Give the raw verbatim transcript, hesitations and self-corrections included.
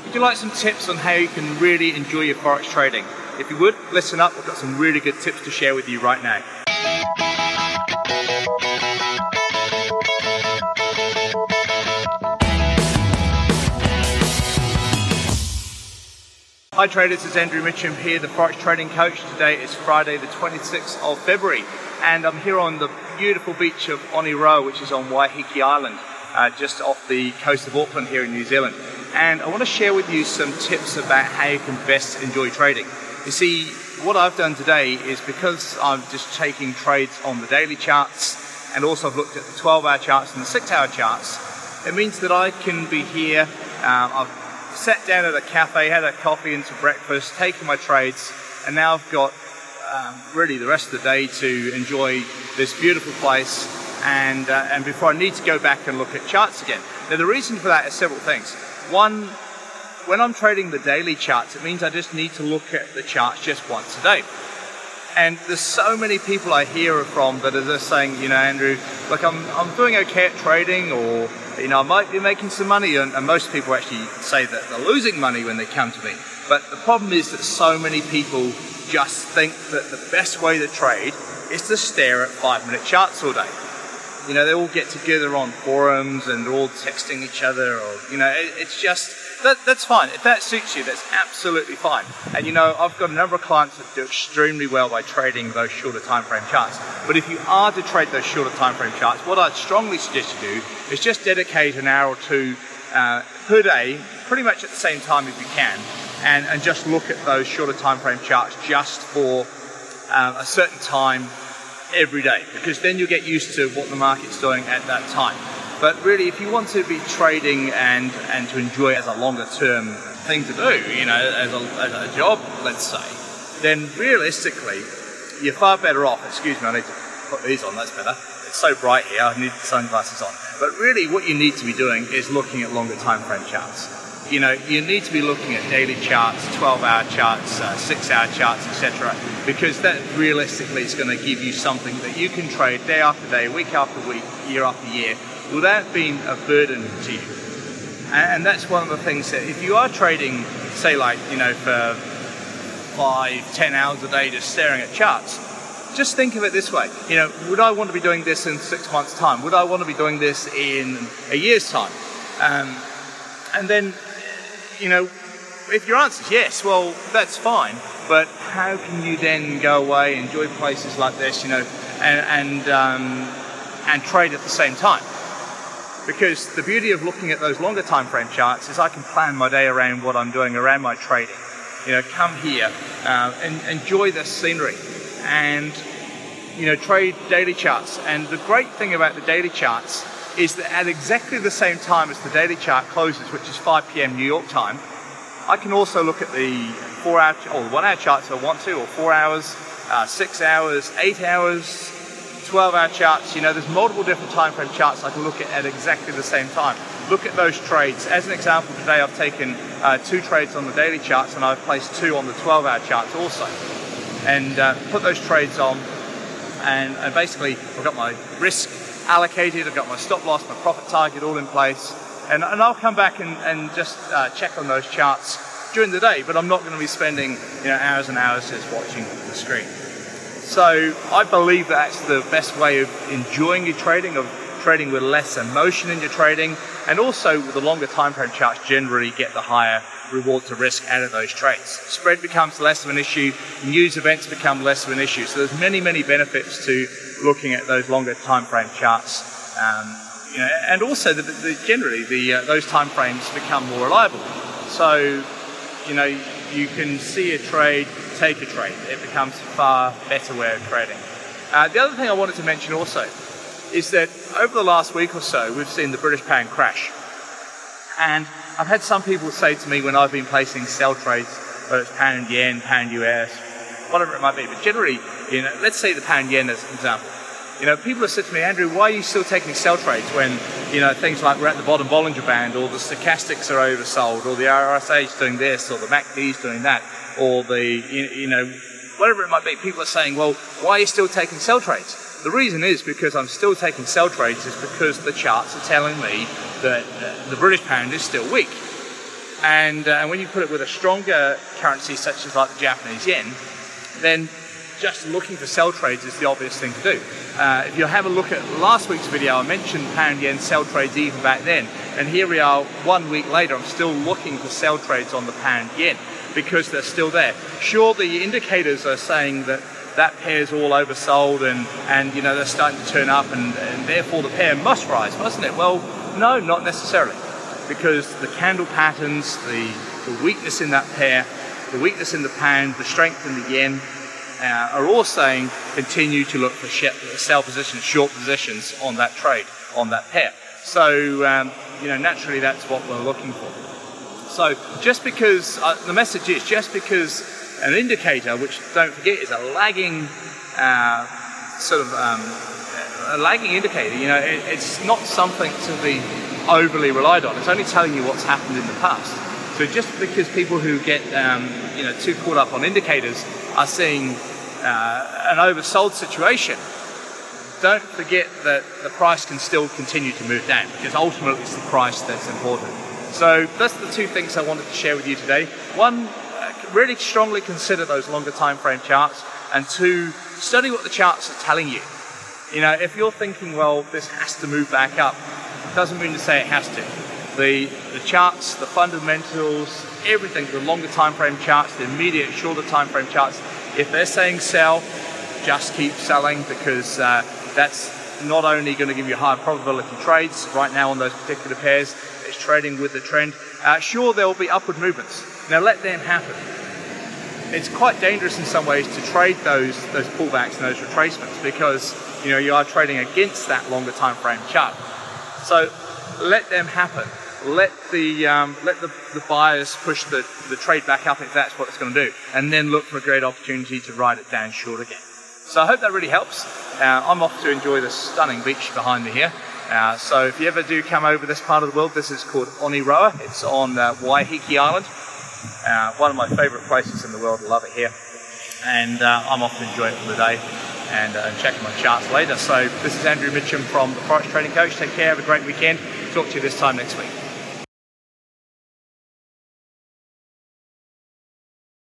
would you like some tips on how you can really enjoy your Forex trading? If you would, listen up, I've got some really good tips to share with you right now. Hi traders, it's Andrew Mitchum here, the Forex Trading Coach. Today is Friday the twenty-sixth of February and I'm here on the beautiful beach of Oniroa, which is on Waiheke Island, uh, just off the coast of Auckland here in New Zealand. And I want to share with you some tips about how you can best enjoy trading. You see, what I've done today is because I'm just taking trades on the daily charts and also I've looked at the twelve hour charts and the six hour charts, it means that I can be here, um, I've sat down at a cafe, had a coffee and some breakfast, taken my trades, and now I've got um, really the rest of the day to enjoy this beautiful place and, uh, and before I need to go back and look at charts again. Now the reason for that is several things. One, when I'm trading the daily charts, it means I just need to look at the charts just once a day. And there's so many people I hear from that are just saying, you know, Andrew, look, I'm, I'm doing okay at trading, or, you know, I might be making some money, and, and most people actually say that they're losing money when they come to me. But the problem is that so many people just think that the best way to trade is to stare at five minute charts all day. You know, they all get together on forums and they're all texting each other, or, you know, it, it's just, that, that's fine. If that suits you, that's absolutely fine. And you know, I've got a number of clients that do extremely well by trading those shorter time frame charts. But if you are to trade those shorter time frame charts, what I'd strongly suggest you do is just dedicate an hour or two uh, per day, pretty much at the same time if you can, and, and just look at those shorter time frame charts just for um, a certain time every day, because then you'll get used to what the market's doing at that time. But really, if you want to be trading and, and to enjoy it as a longer term thing to do, you know, as a, as a job, let's say, then realistically, you're far better off. Excuse me, I need to put these on, that's better. It's so bright here, I need the sunglasses on. But really, what you need to be doing is looking at longer time frame charts. You know, you need to be looking at daily charts, twelve hour charts, uh, six hour charts, et cetera, because that realistically is going to give you something that you can trade day after day, week after week, year after year, without being a burden to you. And that's one of the things that if you are trading, say like, you know, for five, ten hours a day just staring at charts, just think of it this way. You know, would I want to be doing this in six months' time? Would I want to be doing this in a year's time? Um, and then, you know, if your answer is yes, well, that's fine. But how can you then go away, enjoy places like this, you know, and and, um, and trade at the same time? Because the beauty of looking at those longer time frame charts is I can plan my day around what I'm doing, around my trading. You know, come here uh, and enjoy the scenery and, you know, trade daily charts. And the great thing about the daily charts is that at exactly the same time as the daily chart closes, which is five p m New York time, I can also look at the four hour or one hour charts if I want to, or four hours, uh, six hours, eight hours, twelve hour charts. You know, there's multiple different time frame charts I can look at at exactly the same time. Look at those trades. As an example, today I've taken uh, two trades on the daily charts and I've placed two on the twelve hour charts also. And uh, put those trades on, and, and basically I've got my risk allocated, I've got my stop loss, my profit target all in place. And, and I'll come back and, and just uh, check on those charts during the day, but I'm not going to be spending, you know, hours and hours just watching the screen. So I believe that's the best way of enjoying your trading, of trading with less emotion in your trading, and also with the longer time frame charts generally get the higher reward to risk out of those trades. Spread becomes less of an issue, news events become less of an issue. So there's many, many benefits to looking at those longer time frame charts. Um, you know, and also the, the, generally the, uh, those time frames become more reliable. So, you know, you can see a trade, take a trade. It becomes a far better way of trading. Uh, the other thing I wanted to mention also is that over the last week or so, we've seen the British pound crash. And I've had some people say to me when I've been placing sell trades, whether it's pound yen, pound U S, whatever it might be, but generally, you know, let's say the pound yen as an example. You know, people have said to me, Andrew, why are you still taking sell trades when, you know, things like we're at the bottom Bollinger Band, or the stochastics are oversold, or the R S A is doing this, or the M A C D is doing that, or the, you, you know, whatever it might be. People are saying, well, why are you still taking sell trades? The reason is because I'm still taking sell trades is because the charts are telling me that uh, the British pound is still weak. And uh, when you put it with a stronger currency such as like the Japanese yen, then just looking for sell trades is the obvious thing to do. Uh, if you have a look at last week's video, I mentioned pound yen sell trades even back then, and here we are one week later, I'm still looking for sell trades on the pound yen because they're still there. Sure, the indicators are saying that that pair's all oversold and, and you know, they're starting to turn up and, and therefore the pair must rise, mustn't it? Well, no, not necessarily, because the candle patterns, the, the weakness in that pair, the weakness in the pound, the strength in the yen, uh, are all saying continue to look for sell positions, short positions on that trade, on that pair. So, um, you know, naturally that's what we're looking for. So just because, uh, the message is, just because an indicator, which don't forget is a lagging, uh, sort of, um, a lagging indicator, you know, it, it's not something to be overly relied on. It's only telling you what's happened in the past. So just because people who get, um, you know, too caught up on indicators are seeing uh, an oversold situation, don't forget that the price can still continue to move down, because ultimately it's the price that's important. So that's the two things I wanted to share with you today. One, uh, really strongly consider those longer time frame charts, and two, study what the charts are telling you. You know, if you're thinking, well, this has to move back up, it doesn't mean to say it has to. The, the charts, the fundamentals, everything, the longer time frame charts, the immediate shorter time frame charts, if they're saying sell, just keep selling, because uh, that's not only going to give you higher probability trades right now on those particular pairs, it's trading with the trend. Uh, sure, there will be upward movements. Now let them happen. It's quite dangerous in some ways to trade those those pullbacks and those retracements, because you know you are trading against that longer time frame chart. So let them happen. Let the um, let the, the buyers push the, the trade back up if that's what it's going to do, and then look for a great opportunity to ride it down short again. So I hope that really helps. Uh, I'm off to enjoy the stunning beach behind me here. Uh, so if you ever do come over this part of the world, this is called Oniroa. It's on uh, Waiheke Island. Uh, one of my favourite places in the world. I love it here. And uh, I'm off to enjoy it for the day and uh, check my charts later. So this is Andrew Mitchum from the Forex Trading Coach. Take care, have a great weekend. Talk to you this time next week.